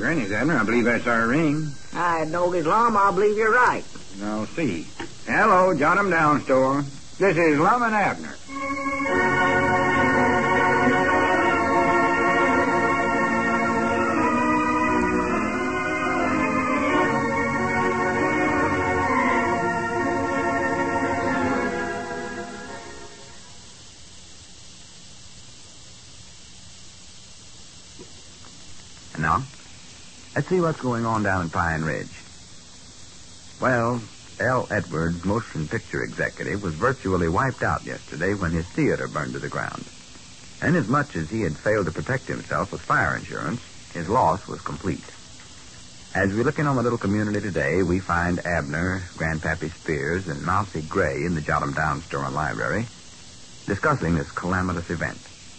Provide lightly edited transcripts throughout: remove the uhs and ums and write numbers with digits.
Granny's, Abner. I believe that's our ring. I know his Lum. I believe you're right. I'll see. Hello, Jot 'em Down store. This is Lum and Abner. Now, let's see what's going on down in Pine Ridge. Well, L. Edwards, motion picture executive, was virtually wiped out yesterday when his theater burned to the ground. Inasmuch as he had failed to protect himself with fire insurance, his loss was complete. As we look in on the little community today, we find Abner, Grandpappy Spears, and Mousie Gray in the Jot 'em Down store and library discussing this calamitous event.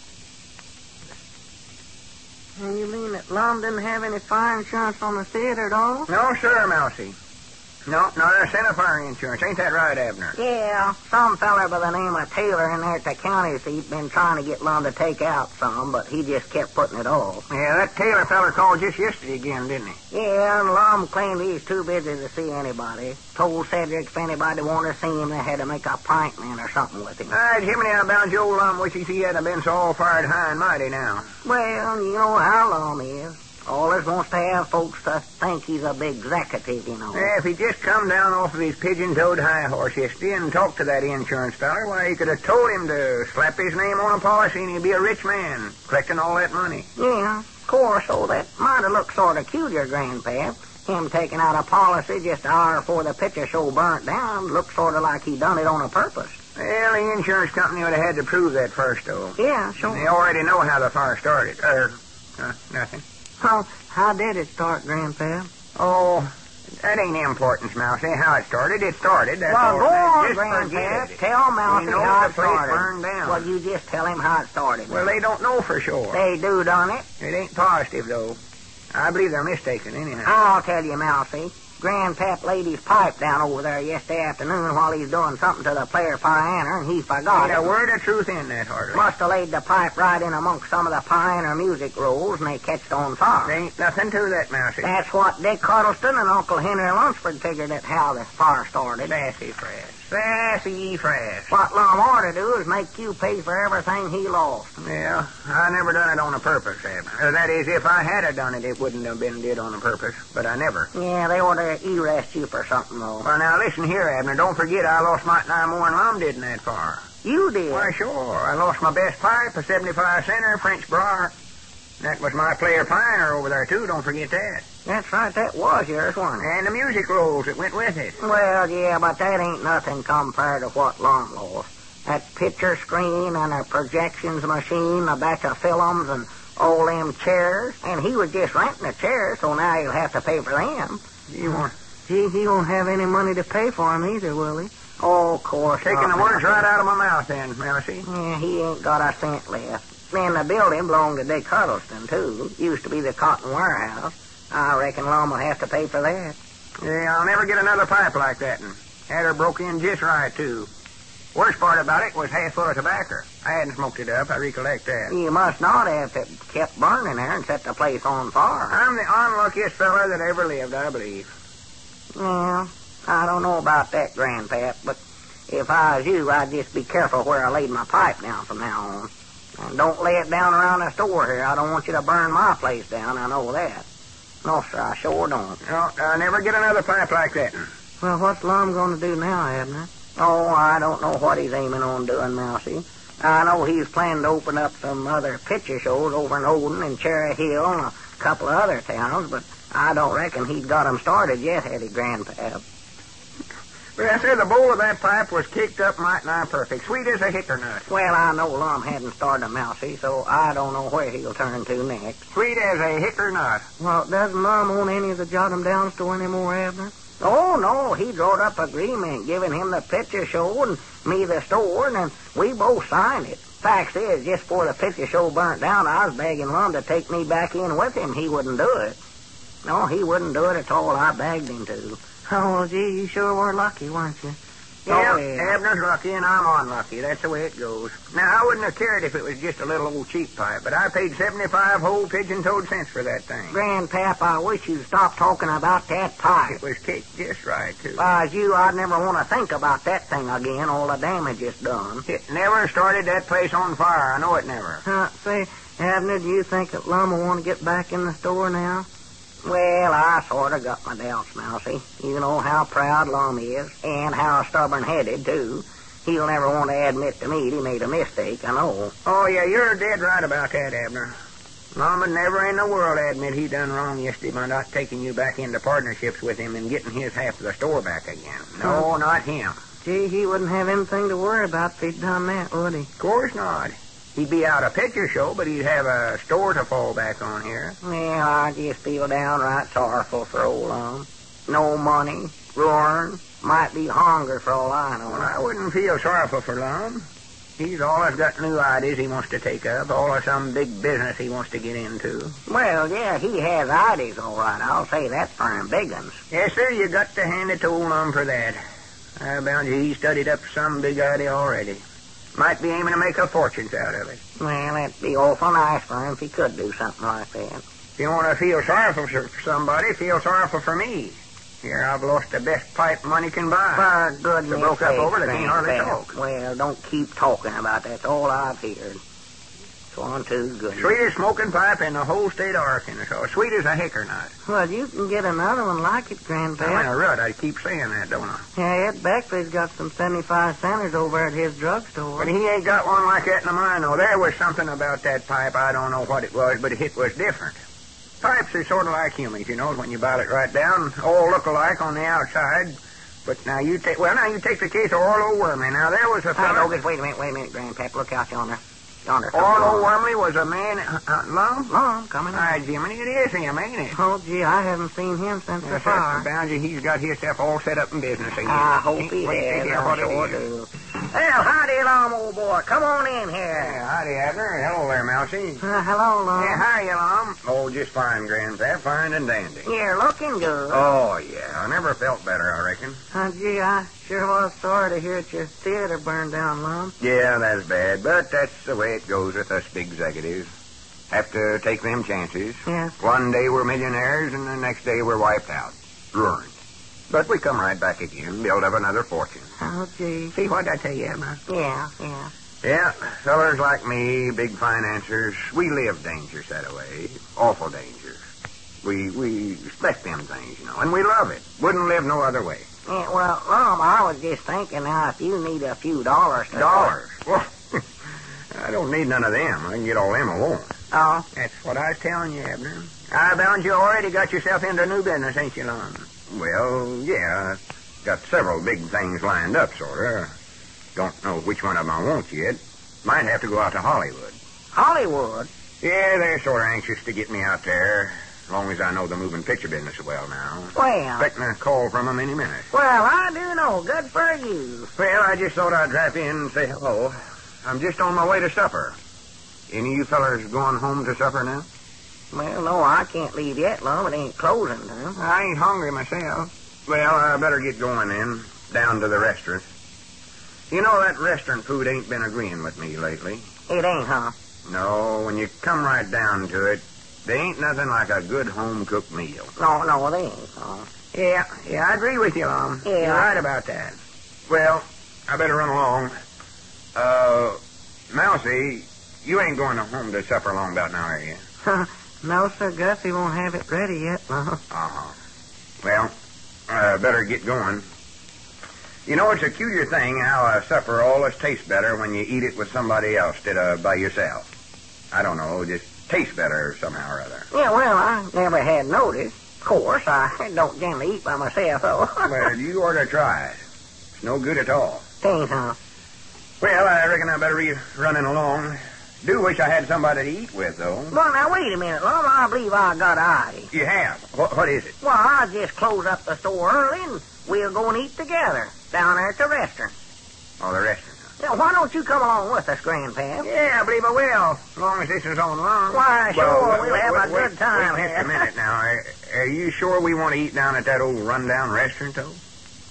You mean that Lum didn't have any fire insurance on the theater at all? No, sir, Mousie. No, not a cent of fire insurance. Ain't that right, Abner? Yeah, some feller by the name of Taylor in there at the county seat been trying to get Lum to take out some, but he just kept putting it off. Yeah, that Taylor feller called just yesterday again, didn't he? Yeah, and Lum claimed he's too busy to see anybody. Told Cedric if anybody wanted to see him, they had to make an appointment or something with him. Jiminy, I bound you old Lum wishes he hadn't been so all-fired high and mighty now. Well, you know how Lum is. Always wants to have folks to think he's a big executive, you know. Yeah, if he'd just come down off of his pigeon-toed high horse yesterday and talked to that insurance feller, why, he could have told him to slap his name on a policy and he'd be a rich man, collecting all that money. Yeah, of course, so that might have looked sort of cute, your Grandpap. Him taking out a policy just an hour before the picture show burnt down looked sort of like he done it on a purpose. Well, the insurance company would have had to prove that first, though. Yeah, sure. They already know how the fire started. Nothing. Well, how did it start, Grandpa? Oh, that ain't importance, Mousie. How it started, it started. That's well, all go on, just Grandpa. Tell Mousie how it started. Burned down. Well, you just tell him how it started. Well, they don't know for sure. They do, don't it? It ain't positive, though. I believe they're mistaken, anyhow. I'll tell you, Mousie. Grandpap laid his pipe down over there yesterday afternoon while he's doing something to the player piano, and he forgot Ain't it. a word of truth in that, Hartley. Must have laid the pipe right in amongst some of the piano music rolls, and they catched on fire. There ain't nothing to that, Mousie. That's what Dick Huddleston and Uncle Henry Lunsford figured out how the fire started. Sassafras. Sassafras. What Lum ought to do is make you pay for everything he lost. Yeah, I never done it on a purpose, Abner. That is, if I had done it, it wouldn't have been did on a purpose, but I never. Yeah, they ought to arrest you for something, though. Well, now, listen here, Abner. Don't forget I lost my nine more than Lum did in that fire. You did? Why, sure. I lost my best pipe, a 75 center French briar. That was my player pioneer over there, too. Don't forget that. That's right. That was yours, wasn't it? And the music rolls that went with it. Well, yeah, but that ain't nothing compared to what Lum lost. That picture screen and a projections machine, a batch of films, and all them chairs. And he was just renting the chairs, so now he'll have to pay for them. Gee, he won't have any money to pay for them either, will he? Oh, of course. Taking the words right out of my mouth, then, Mousie. Yeah, he ain't got a cent left. And the building belonged to Dick Huddleston, too. Used to be the cotton warehouse. I reckon Lum will have to pay for that. Yeah, I'll never get another pipe like that. And had her broke in just right, too. Worst part about it was half full of tobacco. I hadn't smoked it up, I recollect that. You must not have. It kept burning there and set the place on fire. I'm the unluckiest feller that ever lived, I believe. Yeah, I don't know about that, Grandpap, but if I was you, I'd just be careful where I laid my pipe down from now on. And don't lay it down around the store here. I don't want you to burn my place down, I know that. No, sir, I sure don't. No, I'll never get another pipe like that. Well, what's Lum going to do now, Abner? Oh, I don't know what he's aiming on doing, Mousie. I know he's planning to open up some other picture shows over in Odin and Cherry Hill and a couple of other towns, but I don't reckon he's got 'em started yet, had he, Grandpap? But I said the bowl of that pipe was kicked up mighty nigh perfect, sweet as a hickory nut. Well, I know Lum hadn't started a Mousie, so I don't know where he'll turn to next. Sweet as a hickory nut. Well, doesn't Lum own any of the Jot 'em Down store anymore, Abner? Oh, no, he drawed up agreement giving him the picture show and me the store, and then we both signed it. Fact is, just before the picture show burnt down, I was begging Lum to take me back in with him. He wouldn't do it. No, he wouldn't do it at all. I begged him to. Oh, well, gee, you sure were lucky, weren't you? Oh, Yeah, Abner's lucky and I'm unlucky. That's the way it goes. Now, I wouldn't have cared if it was just a little old cheap pipe, but I paid 75 whole pigeon-toed cents for that thing. Grandpap, I wish you'd stop talking about that pipe. It was caked just right, too. If I was you, I'd never want to think about that thing again, all the damage it's done. It never started that place on fire. I know it never. Say, Abner, do you think that Lum will want to get back in the store now? Well, I sort of got my doubts, Mousy. You know how proud Lum is, and how stubborn-headed, too. He'll never want to admit to me that he made a mistake, I know. Oh, yeah, you're dead right about that, Abner. Lum would never in the world admit he done wrong yesterday by not taking you back into partnerships with him and getting his half of the store back again. No, not him. Gee, he wouldn't have anything to worry about if he'd done that, would he? Of course not. He'd be out a picture show, but he'd have a store to fall back on here. Well, I just feel downright sorrowful for old Lum. No money, ruin, might be hunger for all I know. Well, I wouldn't feel sorrowful for Lum. He's always got new ideas he wants to take up, always some big business he wants to get into. Well, yeah, he has ideas, all right. I'll say that for him, big uns. Yes, sir, you got to hand it to old Lum for that. I bound you he studied up some big idea already. Might be aiming to make a fortune out of it. Well, that'd be awful nice for him if he could do something like that. If you want to feel sorrowful for somebody, feel sorrowful for me. Here, I've lost the best pipe money can buy. For goodness They broke up sakes, over it, they can't hardly Grandpap. talk. Well, don't keep talking about that. That's all I've heard. So on to goodness. Sweetest smoking pipe in the whole state of Arkansas. Sweet as a hickory nut. Well, you can get another one like it, Grandpap. I'm in a rut. I keep saying that, don't I? Yeah, Ed Beckley's got some 75 centers over at his drugstore. But he ain't got one like that in the mine, though. There was something about that pipe. I don't know what it was, but it was different. Pipes are sort of like humans, you know, when you bite it right down. All look alike on the outside. But now you take the case of Orlo Wormley. Now, there was a fellow... Wait a minute, Grandpap. Look out yonder. Yonder. Orlo Wormley was a man... Lum? Lum, coming in. Hi, Jiminy, it is him, ain't it? Oh, gee, I haven't seen him since the fire. Bound you, he's got his stuff all set up in business again. I hope he Wait to has. hear what it I is. sure do. Well, howdy, Lum, old boy. Come on in here. Yeah, howdy, Abner. Hello there, Mousy. Hello, Lum. Yeah, how are you, Lum? Oh, just fine, Grandpap. Fine and dandy. You're looking good. Oh, yeah. I never felt better, I reckon. Gee, I sure was sorry to hear that your theater burned down, Lum. Yeah, that's bad, but that's the way it goes with us big executives. Have to take them chances. Yes. One day we're millionaires, and the next day we're wiped out. Ruined. But we come right back again, build up another fortune. Oh, gee. See what I tell you, Emma? Yeah. Yeah, fellers like me, big financiers, we live dangers that way. Awful dangers. We expect them things, you know, and we love it. Wouldn't live no other way. Yeah, well, Lum, I was just thinking now if you need a few dollars to... Dollars? Well, I don't need none of them. I can get all them alone. Oh? That's what I was telling you, Abner. I bound you already got yourself into new business, ain't you, Lum? Well, yeah. Got several big things lined up, sort of. Don't know which one of them I want yet. Might have to go out to Hollywood. Hollywood? Yeah, they're sort of anxious to get me out there, as long as I know the moving picture business well now. Well... Expecting a call from them any minute. Well, I do know. Good for you. Well, I just thought I'd drop in and say hello. I'm just on my way to supper. Any of you fellers going home to supper now? Well, no, I can't leave yet, Lum. It ain't closing time. I ain't hungry myself. Well, I better get going then, down to the restaurant. You know, that restaurant food ain't been agreeing with me lately. It ain't, huh? No, when you come right down to it, there ain't nothing like a good home-cooked meal. No, they ain't, huh? Yeah, I agree with you, Lum. Yeah. You're right about that. Well, I better run along. Mousy, you ain't going home to supper long about now, are you? No, sir, Gussie won't have it ready yet, Lum. Uh-huh. Well, I better get going. You know, it's a curious thing how a supper always tastes better when you eat it with somebody else instead of by yourself. I don't know, just tastes better somehow or other. Yeah, well, I never had noticed. Of course, I don't generally eat by myself, though. Well, you ought to try it. It's no good at all. Ain't, huh? Well, I reckon I better be running along. Do wish I had somebody to eat with, though. Well, now, wait a minute, Lum. I believe I got an idea. You have? What is it? Well, I'll just close up the store early and we'll go and eat together down there at the restaurant. Oh, the restaurant. Now, why don't you come along with us, Grandpap? Yeah, I believe I will, as long as this is on long. Why, sure, we'll have a good time Wait just here. a minute now. Are you sure we want to eat down at that old rundown restaurant, though?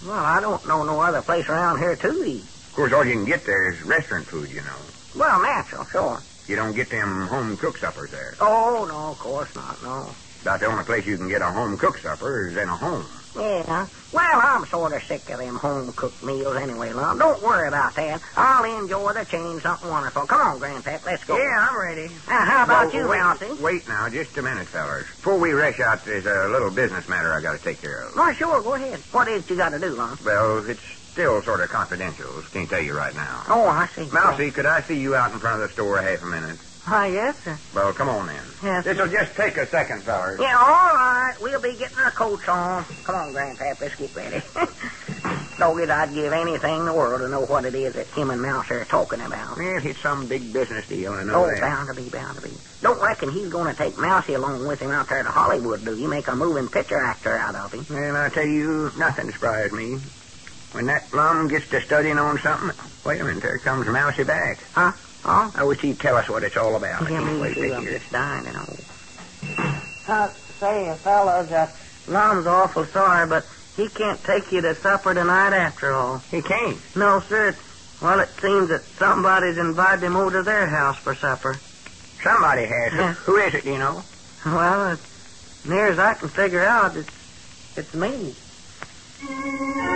Well, I don't know no other place around here to eat. Of course, all you can get there is restaurant food, you know. Well, natural, sure. You don't get them home-cooked suppers there. Oh, no, of course not, no. About the only place you can get a home-cooked supper is in a home. Yeah. Well, I'm sort of sick of them home-cooked meals anyway, love. Don't worry about that. I'll enjoy the change, something wonderful. Come on, Grandpap, let's go. Yeah, I'm ready. How about you, Mousy? Wait now, just a minute, fellers. Before we rush out, there's a little business matter I got to take care of. Oh, sure, go ahead. What is it you got to do, love? Well, it's still sort of confidential. Can't tell you right now. Oh, I see. Mousy, could I see you out in front of the store a half a minute? Yes, sir. Well, come on then. Yes, This'll just take a second, fellers. Yeah, all right. We'll be getting our coats on. Come on, Grandpap, let's get ready. Doggy, I'd give anything in the world to know what it is that him and Mouse are talking about. Well, it's some big business deal, I know that. Bound to be, bound to be. Don't reckon he's going to take Mousy along with him out there to Hollywood, do you? Make a moving picture actor out of him. Well, I tell you, nothing surprised me. When that Lum gets to studying on something, wait a minute, there comes Mousy back. Huh? Oh? I wish he'd tell us what it's all about. Yeah, me Wait, too. I'm here. just dying to know. Say, fellas, Lum's awful sorry, but he can't take you to supper tonight after all. He can't. No, sir. It seems that somebody's invited him over to their house for supper. Somebody has. Yeah. Who is it, do you know? Well, as near as I can figure out, it's me.